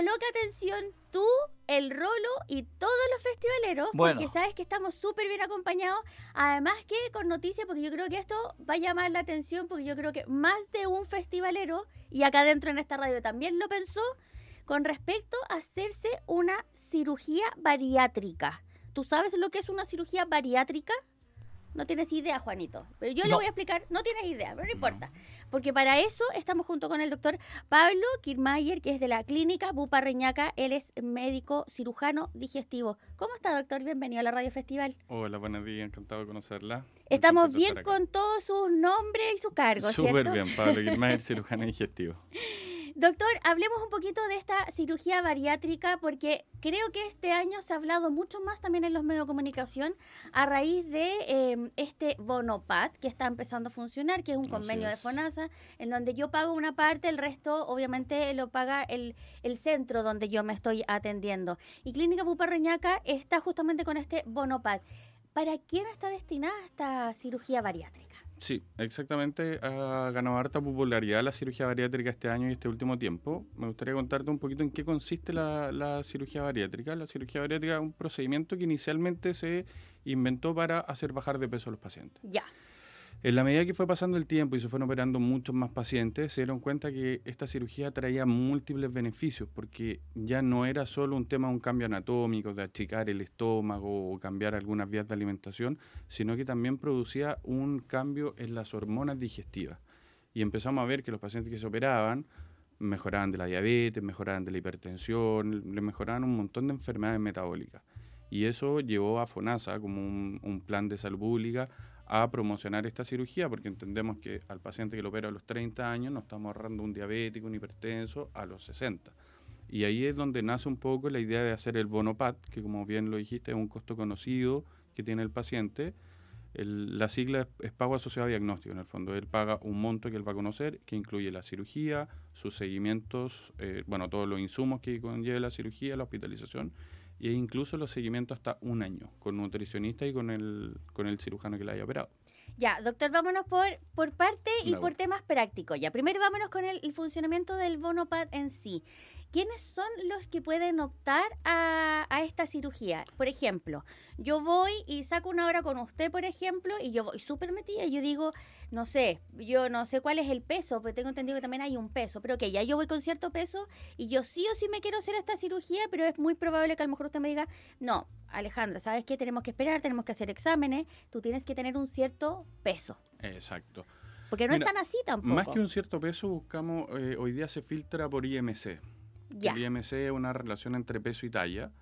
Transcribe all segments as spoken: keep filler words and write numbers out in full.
Loca atención, tú, el Rolo y todos los festivaleros, Bueno. porque sabes que estamos súper bien acompañados. Además que con noticias, porque yo creo que esto va a llamar la atención, porque yo creo que más de un festivalero, y acá dentro en esta radio también lo pensó, con respecto a hacerse una cirugía bariátrica. ¿Tú sabes lo que es una cirugía bariátrica? No tienes idea, Juanito. Pero yo No. le voy a explicar. No tienes idea, pero no importa. Porque para eso estamos junto con el doctor Pablo Kirchmayer, que es de la clínica Bupa Reñaca. Él es médico cirujano digestivo. ¿Cómo está, doctor? Bienvenido a la Radio Festival. Hola, buenos días. Encantado de conocerla. Estamos Contento de bien estar acá. con todos sus nombres y sus cargos, Súper ¿cierto? bien, Pablo Kirchmayer, cirujano digestivo. Doctor, hablemos un poquito de esta cirugía bariátrica, porque creo que este año se ha hablado mucho más también en los medios de comunicación a raíz de eh, este Bonopad que está empezando a funcionar, que es un Así convenio de es. FONASA, en donde yo pago una parte, el resto obviamente lo paga el, el centro donde yo me estoy atendiendo. Y Clínica Bupa Reñaca está justamente con este Bonopad. ¿Para quién está destinada esta cirugía bariátrica? Sí, exactamente. Ha ganado harta popularidad la cirugía bariátrica este año y este último tiempo. Me gustaría contarte un poquito en qué consiste la, la cirugía bariátrica. La cirugía bariátrica es un procedimiento que inicialmente se inventó para hacer bajar de peso a los pacientes. Ya. En la medida que fue pasando el tiempo y se fueron operando muchos más pacientes, se dieron cuenta que esta cirugía traía múltiples beneficios, porque ya no era solo un tema de un cambio anatómico, de achicar el estómago o cambiar algunas vías de alimentación, sino que también producía un cambio en las hormonas digestivas. Y empezamos a ver que los pacientes que se operaban mejoraban de la diabetes, mejoraban de la hipertensión, le mejoraban un montón de enfermedades metabólicas. Y eso llevó a FONASA, como un, un plan de salud pública, a promocionar esta cirugía, porque entendemos que al paciente que lo opera a los treinta años nos estamos ahorrando un diabético, un hipertenso a los sesenta. Y ahí es donde nace un poco la idea de hacer el Bonopad, que como bien lo dijiste es un costo conocido que tiene el paciente. El, la sigla es, es pago asociado a diagnóstico, en el fondo. Él paga un monto que él va a conocer, que incluye la cirugía, sus seguimientos, eh, bueno, todos los insumos que conlleve la cirugía, la hospitalización, e incluso los seguimientos hasta un año, con nutricionista y con el, con el cirujano que la haya operado. Ya, doctor, vámonos por, por parte y La por voy. temas prácticos. Ya, primero vámonos con el, el funcionamiento del Bonopad en sí. ¿Quiénes son los que pueden optar a, a esta cirugía? Por ejemplo, yo voy y saco una hora con usted, por ejemplo, y yo voy súper metida y yo digo, no sé, yo no sé cuál es el peso, pero tengo entendido que también hay un peso, pero ok, ya yo voy con cierto peso y yo sí o sí me quiero hacer esta cirugía, pero es muy probable que a lo mejor usted me diga, no, Alejandra, ¿sabes qué? Tenemos que esperar, tenemos que hacer exámenes, tú tienes que tener un cierto peso. Exacto. Porque no Mira, es tan así tampoco. Más que un cierto peso, buscamos, eh, hoy día se filtra por I M C. Ya. El I M C es una relación entre peso y talla,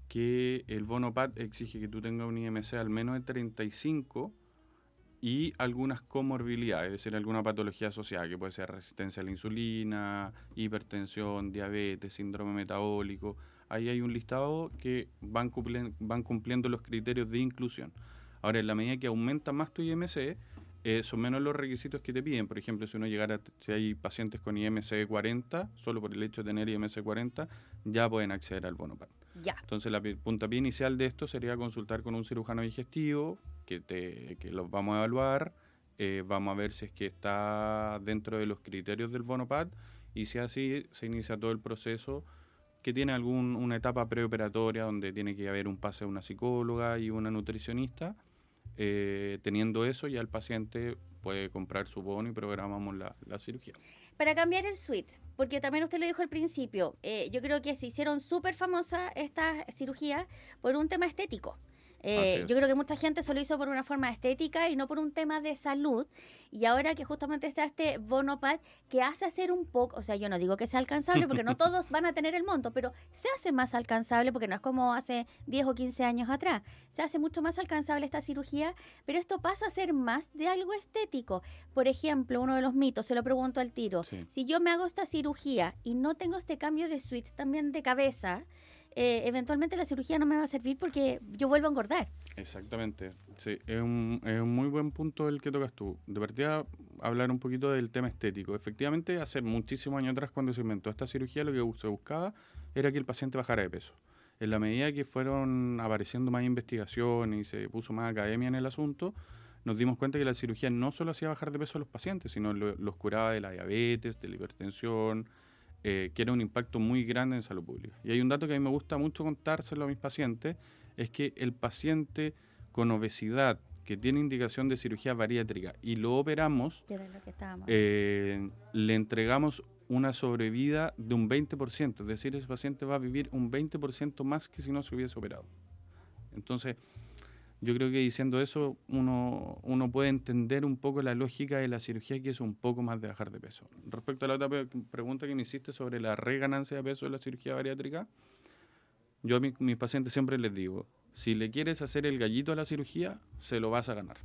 que el Bonopad exige que tú tengas un I M C al menos de treinta y cinco y algunas comorbilidades, es decir, alguna patología asociada, que puede ser resistencia a la insulina, hipertensión, diabetes, síndrome metabólico. Ahí hay un listado que van, cumplen, van cumpliendo los criterios de inclusión. Ahora, en la medida que aumenta más tu I M C, Eh, son menos los requisitos que te piden. Por ejemplo, si uno llegara, si hay pacientes con I M C cuarenta, solo por el hecho de tener I M C cuarenta, ya pueden acceder al Bonopad. Ya. Entonces, la pi- puntapié inicial de esto sería consultar con un cirujano digestivo, que, te, que los vamos a evaluar, eh, vamos a ver si es que está dentro de los criterios del Bonopad, y si así, se inicia todo el proceso, que tiene algún, una etapa preoperatoria donde tiene que haber un pase a una psicóloga y una nutricionista. Eh, teniendo eso, ya el paciente puede comprar su bono y programamos la, la cirugía. Para cambiar el suite, porque también usted lo dijo al principio, eh, yo creo que se hicieron súper famosas estas cirugías por un tema estético. Eh, Así es. yo creo que mucha gente se lo hizo por una forma estética y no por un tema de salud. Y ahora que justamente está este Bonopad que hace hacer un poco, o sea, yo no digo que sea alcanzable porque no todos van a tener el monto, pero se hace más alcanzable porque no es como hace diez o quince años atrás. Se hace mucho más alcanzable esta cirugía, pero esto pasa a ser más de algo estético. Por ejemplo, uno de los mitos, se lo pregunto al tiro, Sí. si yo me hago esta cirugía y no tengo este cambio de suite también de cabeza, eh, eventualmente la cirugía no me va a servir porque yo vuelvo a engordar. Exactamente, sí, es un, es un muy buen punto el que tocas tú. De partida, hablar un poquito del tema estético. Efectivamente, hace muchísimos años atrás, cuando se inventó esta cirugía, lo que se buscaba era que el paciente bajara de peso. En la medida que fueron apareciendo más investigaciones y se puso más academia en el asunto, nos dimos cuenta que la cirugía no solo hacía bajar de peso a los pacientes, sino lo- los curaba de la diabetes, de la hipertensión, eh, quiere un impacto muy grande en salud pública. Y hay un dato que a mí me gusta mucho contárselo a mis pacientes, es que el paciente con obesidad que tiene indicación de cirugía bariátrica y lo operamos, Que era lo que estábamos. eh, le entregamos una sobrevida de un veinte por ciento, es decir, ese paciente va a vivir un veinte por ciento más que si no se hubiese operado. Entonces, yo creo que diciendo eso, uno, uno puede entender un poco la lógica de la cirugía, que es un poco más de bajar de peso. Respecto a la otra pe- pregunta que me hiciste sobre la reganancia de peso de la cirugía bariátrica, yo a mi- mis pacientes siempre les digo, si le quieres hacer el gallito a la cirugía, se lo vas a ganar.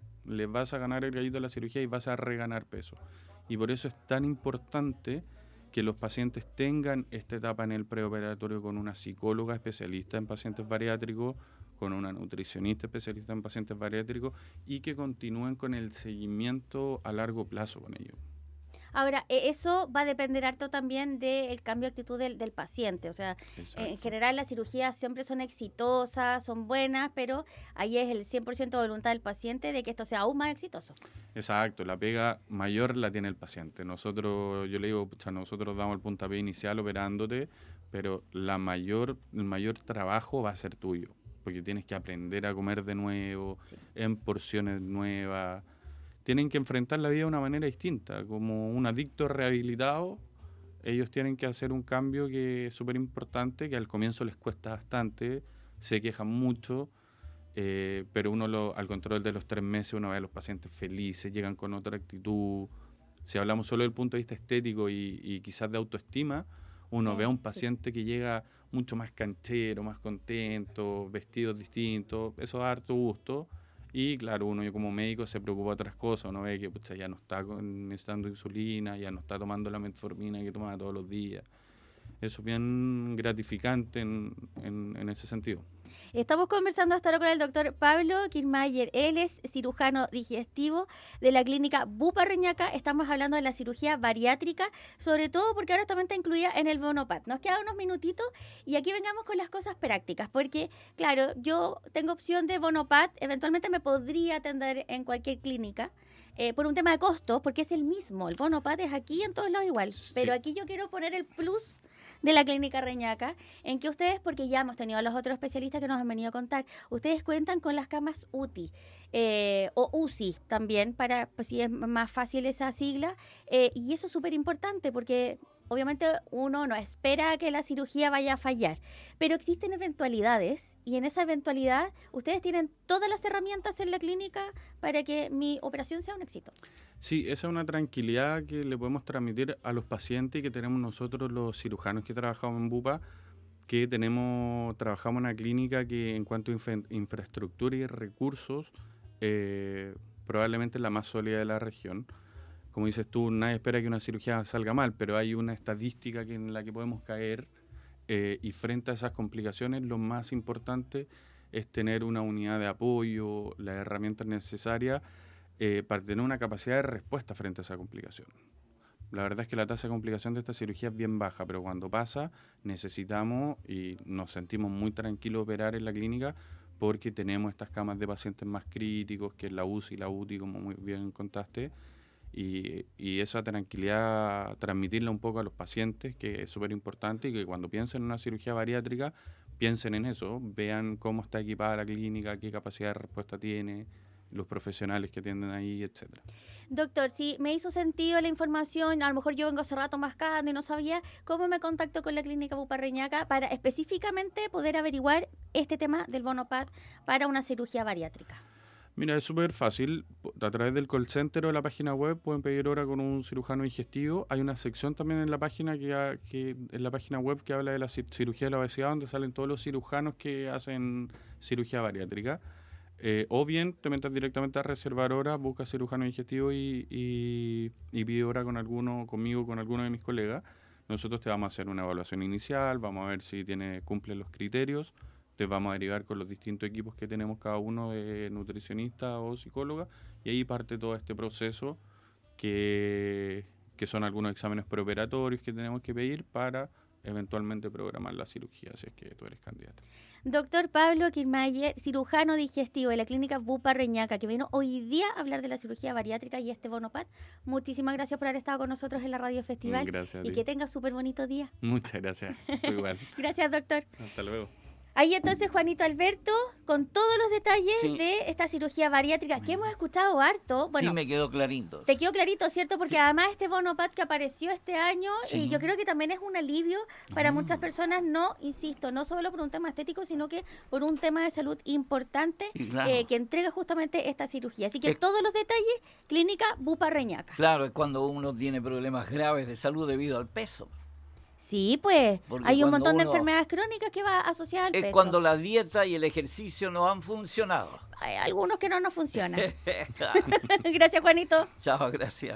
Le vas a ganar el gallito a la cirugía y vas a reganar peso. Y por eso es tan importante que los pacientes tengan esta etapa en el preoperatorio con una psicóloga especialista en pacientes bariátricos, con una nutricionista especialista en pacientes bariátricos y que continúen con el seguimiento a largo plazo con ellos. Ahora, eh, eso va a depender harto también del cambio de actitud del, del paciente. O sea, Exacto. en general las cirugías siempre son exitosas, son buenas, pero ahí es el cien por ciento de voluntad del paciente de que esto sea aún más exitoso. Exacto, la pega mayor la tiene el paciente. Nosotros, yo le digo, pucha, nosotros damos el puntapié inicial operándote, pero la mayor, el mayor trabajo va a ser tuyo, porque tienes que aprender a comer de nuevo, Sí. en porciones nuevas. Tienen que enfrentar la vida de una manera distinta. Como un adicto rehabilitado, ellos tienen que hacer un cambio que es súper importante, que al comienzo les cuesta bastante, se quejan mucho, eh, pero uno lo, al control de los tres meses uno ve a los pacientes felices, llegan con otra actitud. Si hablamos solo del punto de vista estético y, y quizás de autoestima, uno Eh, ve a un sí. paciente que llega mucho más canchero, más contento, vestidos distintos, eso da harto gusto. Y claro, uno yo como médico se preocupa de otras cosas, uno ve que pucha, ya no está con- necesitando insulina, ya no está tomando la metformina que tomaba todos los días. Eso es bien gratificante en, en, en ese sentido. Estamos conversando hasta ahora con el doctor Pablo Kirchmayer. Él es cirujano digestivo de la clínica Bupa Reñaca. Estamos hablando de la cirugía bariátrica, sobre todo porque ahora también está incluida en el Bonopad. Nos quedan unos minutitos y aquí vengamos con las cosas prácticas, porque, claro, yo tengo opción de Bonopad, eventualmente me podría atender en cualquier clínica. Eh, por un tema de costos, porque es el mismo. El Bonopad es aquí en todos lados igual. Sí. Pero aquí yo quiero poner el plus de la clínica Reñaca, en que ustedes, porque ya hemos tenido a los otros especialistas que nos han venido a contar, ustedes cuentan con las camas U T I eh, o U C I también, para pues, si es más fácil esa sigla, eh, y eso es súper importante porque obviamente uno no espera que la cirugía vaya a fallar, pero existen eventualidades y en esa eventualidad ustedes tienen todas las herramientas en la clínica para que mi operación sea un éxito. Sí, esa es una tranquilidad que le podemos transmitir a los pacientes y que tenemos nosotros los cirujanos que trabajamos en Bupa, que tenemos, trabajamos en una clínica que en cuanto a infra- infraestructura y recursos, eh, probablemente es la más sólida de la región. Como dices tú, nadie espera que una cirugía salga mal, pero hay una estadística que en la que podemos caer eh, y frente a esas complicaciones lo más importante es tener una unidad de apoyo, las herramientas necesarias eh, para tener una capacidad de respuesta frente a esa complicación. La verdad es que la tasa de complicación de esta cirugía es bien baja, pero cuando pasa necesitamos y nos sentimos muy tranquilos operar en la clínica porque tenemos estas camas de pacientes más críticos, que es la U C I y la U T I, como muy bien contaste, y, y esa tranquilidad transmitirla un poco a los pacientes, que es súper importante, y que cuando piensen en una cirugía bariátrica, piensen en eso, vean cómo está equipada la clínica, qué capacidad de respuesta tiene, los profesionales que atienden ahí, etcétera. Doctor, si me hizo sentido la información, a lo mejor yo vengo hace rato mascando y no sabía cómo me contacto con la clínica Bupa Reñaca para específicamente poder averiguar este tema del Bonopad para una cirugía bariátrica. Mira, es súper fácil. A través del call center o la página web pueden pedir hora con un cirujano digestivo. Hay una sección también en la página que, que en la página web que habla de la cirugía de la obesidad, donde salen todos los cirujanos que hacen cirugía bariátrica. Eh, o bien te metes directamente a reservar hora, buscas cirujano digestivo y, y, y pide hora con alguno, conmigo, con alguno de mis colegas. Nosotros te vamos a hacer una evaluación inicial, vamos a ver si tiene, cumple los criterios, te vamos a derivar con los distintos equipos que tenemos cada uno de nutricionista o psicóloga, y ahí parte todo este proceso que, que son algunos exámenes preoperatorios que tenemos que pedir para eventualmente programar la cirugía si es que tú eres candidata. Doctor Pablo Kirchmayer, cirujano digestivo de la clínica Bupa Reñaca, que vino hoy día a hablar de la cirugía bariátrica y este Bonopad. Muchísimas gracias por haber estado con nosotros en la Radio Festival. Gracias a y ti. que tenga súper bonito día. Muchas gracias. Tú igual. Gracias, doctor. Hasta luego. Ahí entonces Juanito Alberto con todos los detalles Sí. de esta cirugía bariátrica que hemos escuchado harto. Bueno, sí, me quedó clarito. te quedó clarito, ¿cierto? Porque Sí. además este Bonopad que apareció este año, Sí. y yo creo que también es un alivio para Mm. muchas personas, no, insisto, no solo por un tema estético, sino que por un tema de salud importante Sí, claro. eh, que entrega justamente esta cirugía. Así que Es- todos los detalles, Clínica Bupa Reñaca. Claro, es cuando uno tiene problemas graves de salud debido al peso. Sí, pues Porque hay un cuando montón de uno- enfermedades crónicas que va asociada al Es peso. cuando la dieta y el ejercicio no han funcionado. Hay algunos que no nos funcionan. Gracias, Juanito. Chao, gracias.